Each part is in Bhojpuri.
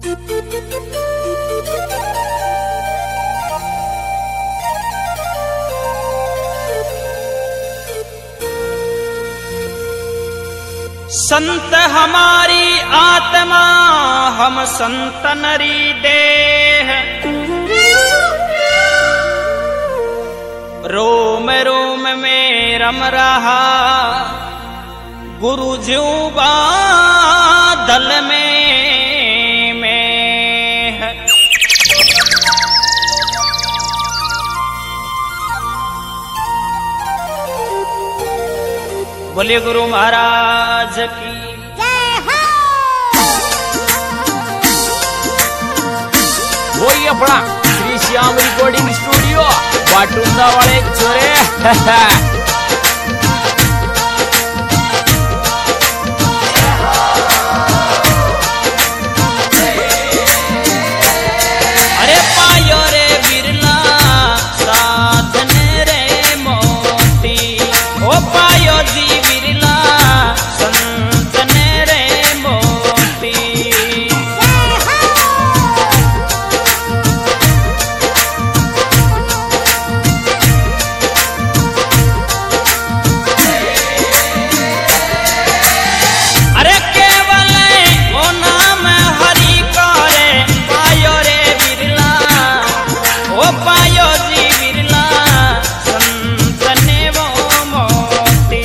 संत हमारी आत्मा हम संत नरी देह, रोम रोम में रम रहा गुरु ज्यों बादल में है। बोले गुरु महाराज की वही अपना श्री श्याम रिकॉर्डिंग स्टूडियो वाटुंदा वाले छोरे। अरे पायो रे बिरला साथ ने रे मोती, ओ पायो जी बिरला संत ने रे मोती। अरे केवल ओ नाम हरि का रे पायो रे बिरला, ओ पायो जी बिरला संत ने वो मोती।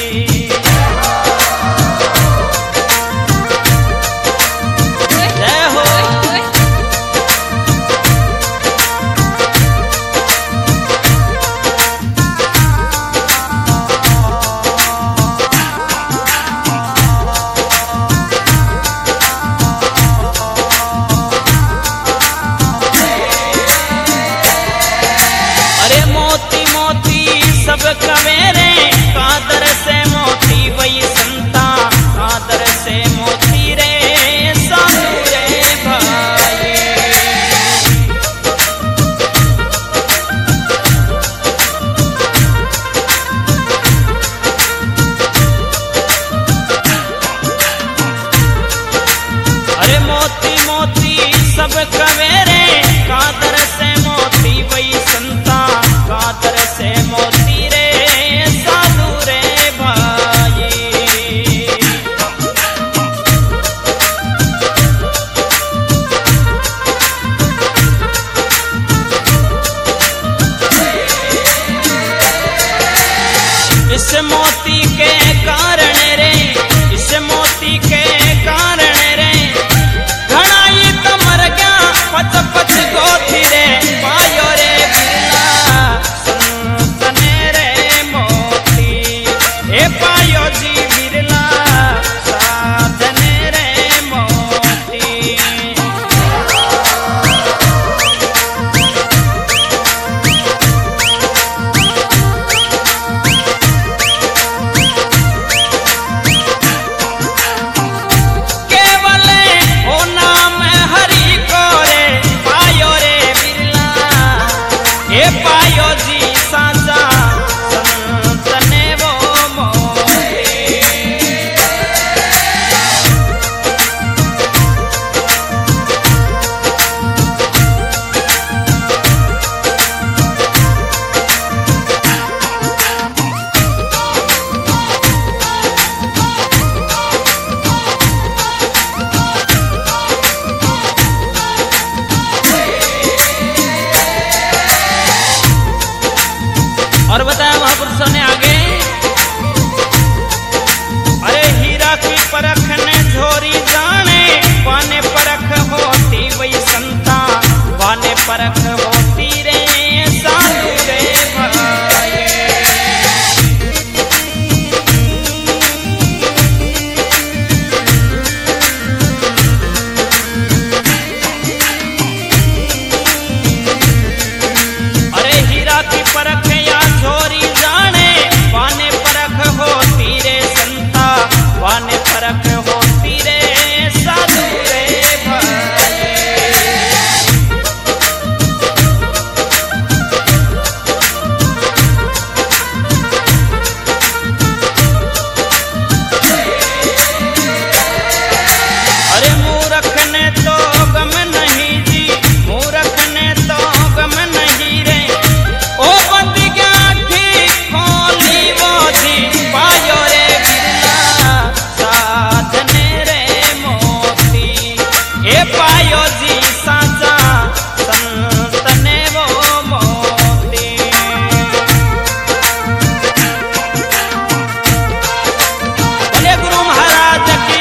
जय हो अरे मोती मोती सब कवेरे कादर से मोती वही संता, कादर से मोती रे साधु रे भाई। अरे मोती मोती सब कवेरे कादर से मोती वही संता, कादर से मोती रे साधु रे भाई। इस मोती के कारण रे, इस मोती के कारण रे घना ही तो मर गया पच पच गोथी रे पायो रे हे पायो जी साचा संत ने वो मोती। बोले गुरु महाराज की।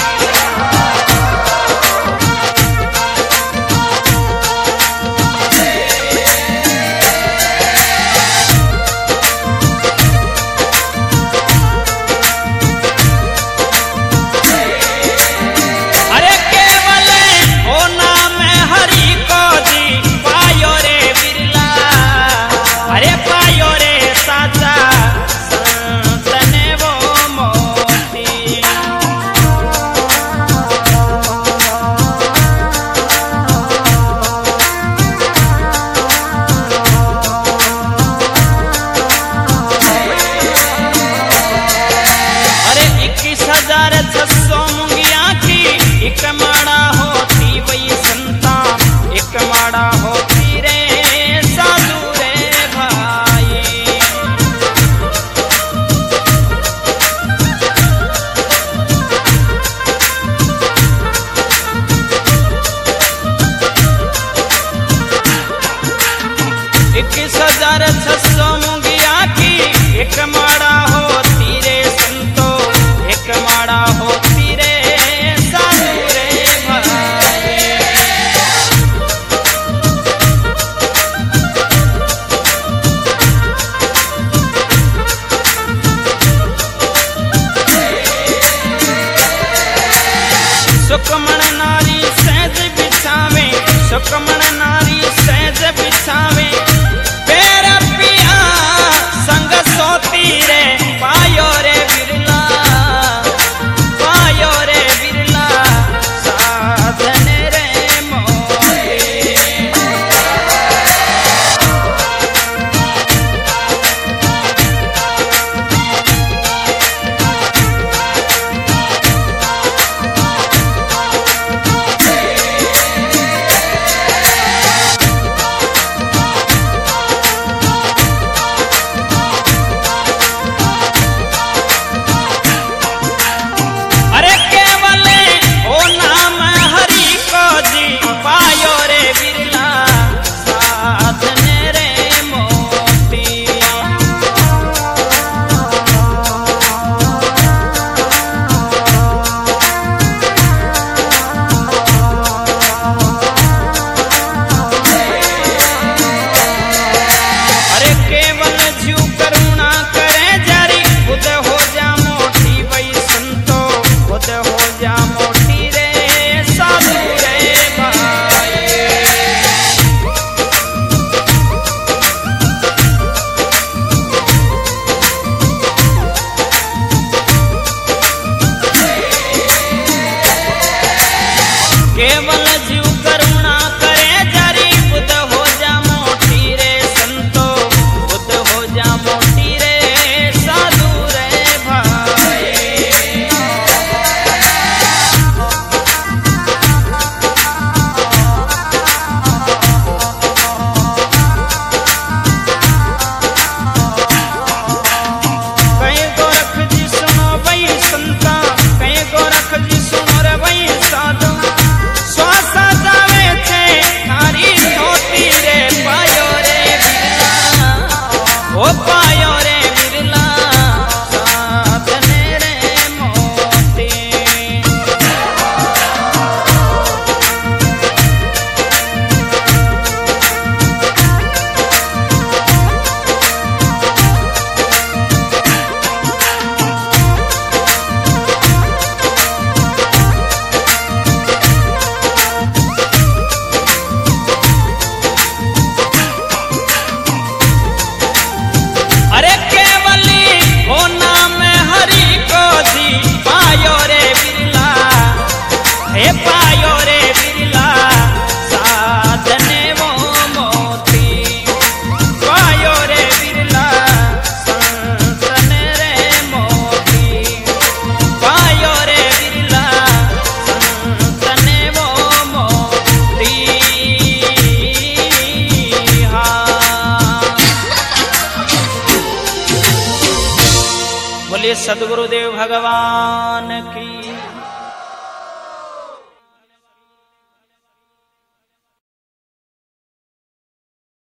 अरे केवल हो नाम हरि को जी पायो रे बिरला। अरे पायो रे साचा संत ने वो मोती। अरे 21,600 मुंगिया की एक माड़ा होती वही संता। एक माड़ा होती रे साधु रे भाई। इक्कीस 21,600 मुंगिया की एक माड़ा होती रे संतो। एक माड़ा होती रे साधु रे भाई। सुकमण नारी सहज बिछावे। सुकमण नारी सहज बिछावे। पैर पिया संग सोती रे पायो रे बिरला। पायो रे बिरला साधन रे मोती। अरे केवल हो नाम हरि को जी पायो रे बिरला साधन रे मोती। अरे केवल जीव करुणा करे जारी। खुद हो जा मोटी वही संतो। खुद हो जा मोटी रे साधु रे भाई। केवल जीव करुणा करे जारी। खुद हो जा मोटी रे संतो। खुद हो जा मोटी रे साधु रे भाई। कहीं गोरख जी सुनो वही संता। कहीं गोरख जी सुनो रे वही साधु। श्वासा जावे छे थारी छोटी रे पायो रे बिरला। ओ पायो रे बिरला साधन रे मोती। अरे केवली हो नाम हरि को जी पायो रे बिरला। हे पायो रे बिरला साधन वो मोती। पायो रे बिरला संतन रे मोती। पायो रे बिरला संतन वो मोती। हाँ बोलिए सद्गुरुदेव भगवान की।